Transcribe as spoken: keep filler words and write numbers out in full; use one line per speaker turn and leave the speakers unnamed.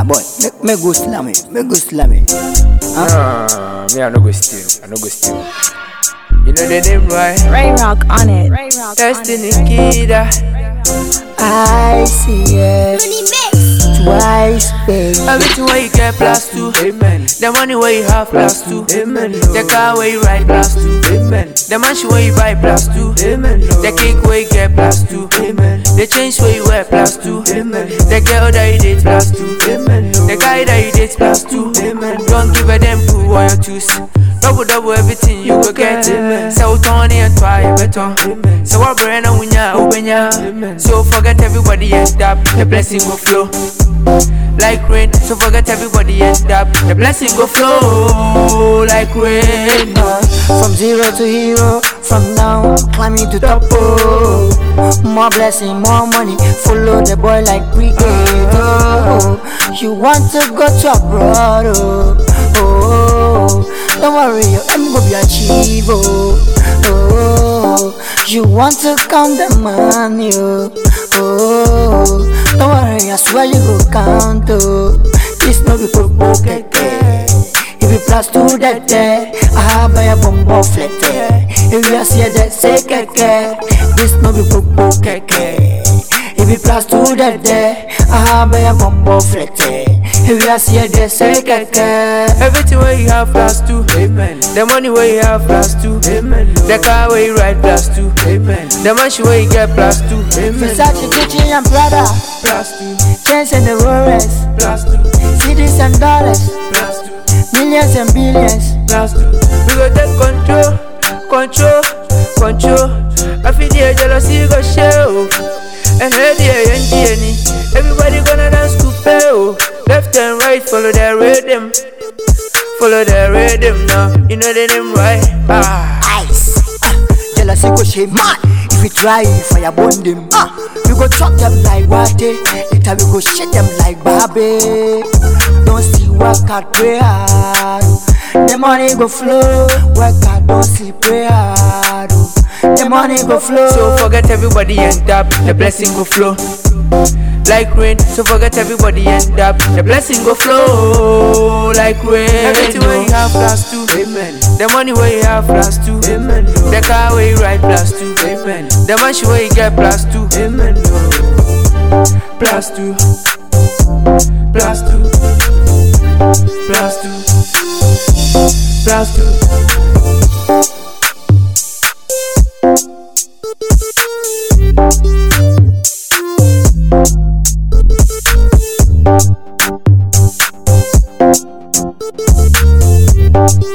boy, make me go slam it, me go slam it. Huh?
Nah, me I no go steal, I no go steal. You know the name right?
Ray Rock on it. Ray Rock
Destiny Kida.
I see it twice, baby.
Everything where you get plus two, amen. The money where you have plus two, amen. The car where you ride plus two, amen. The mansion where you buy plus two, amen. The cake where you get plus two, amen. The change where you wear plus two, amen. The girl that you date plus two, amen. The guy that you date plus two, amen. Don't give a damn who or your twos. Double double everything you go get, amen. So Tony and try better, amen. So what brand on ya, open ya, amen. So forget everybody end up, the blessing will flow like rain. So forget everybody end up, the blessing go flow like rain.
From zero to hero, from now climbing to top. Oh, more blessing, more money. Follow the boy like brigade. Oh, you want to go to abroad? Oh, oh, don't worry, I'm gonna be achieve. Oh, oh, you want to count the money? Oh, oh, don't worry, I swear you go count. Oh, this no be popo keke. If you plus to that day, I buy a bombo flete. If you see that say keke, this no be popo keke. If you plus to that day, I buy a bombo flete. If you see that say keke.
Everything where you have plus two, amen. The money where you have plus two, amen. The car where you ride plus two, amen. The mansion where you get plus two, amen.
Versace, Gucci and Prada,
plus two.
Chains and the Rolex,
plus two.
cities and dollars,
plus two.
millions and billions,
plus two. We go take control, control, control. I feel the jealousy go show. And head here and Jenny, everybody gonna dance to pay. Left and right, follow their rhythm, follow their rhythm now. You know the name right? Ah.
Ice. Uh, jealousy go shame man. If you try, fire burn them. Uh, we go chop them like water. Later we go shake them like baby. Don't see work hard, pray hard. The money go flow. Work hard, don't see pray hard. The money go flow.
So forget everybody end up, the blessing go flow like rain. So forget everybody end up, the blessing go flow like rain. Everything where you have plus two, amen. The money where you have plus two, amen. The car where you ride plus two, amen. The mansion where you get plus two, amen. Plus two, plus two, plus two, plus two.
Thank you.